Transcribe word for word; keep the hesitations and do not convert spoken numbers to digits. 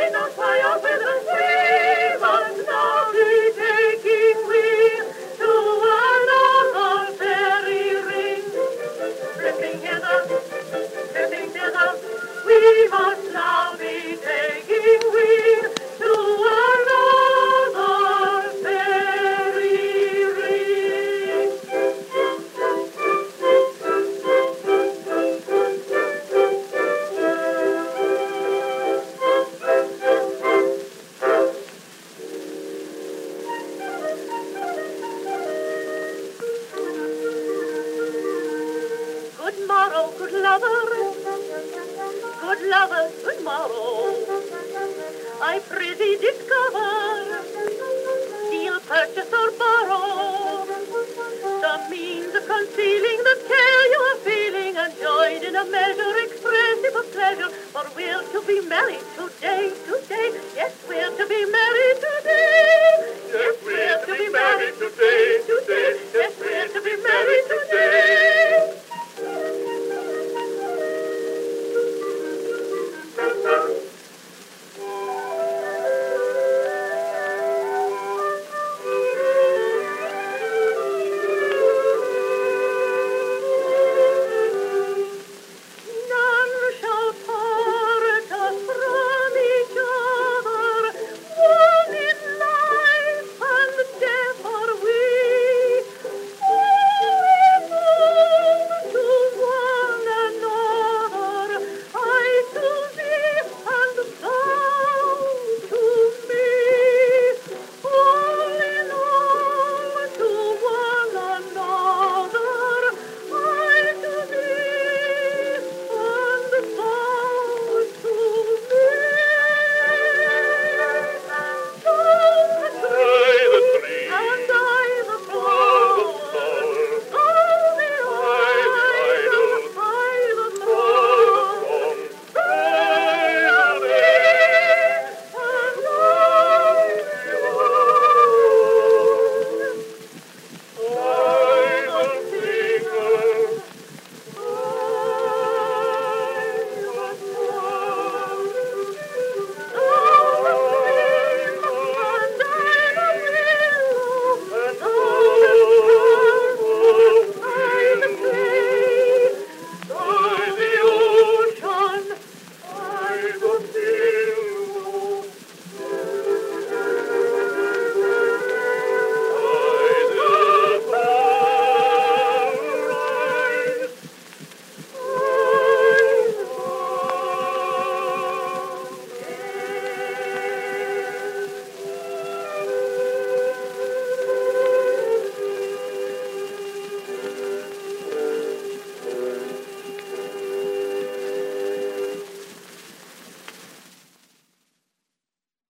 in a fire with a we must now be taking wing to another fairy ring. Drifting hither, drifting thither, we must now be taking wing to another fairy ring. Good morrow, good lover, good lover, good morrow. I prithee discover, steal, purchase or borrow the means of concealing the care you are feeling, and joined in a measure expressive of pleasure, for we're to be married today.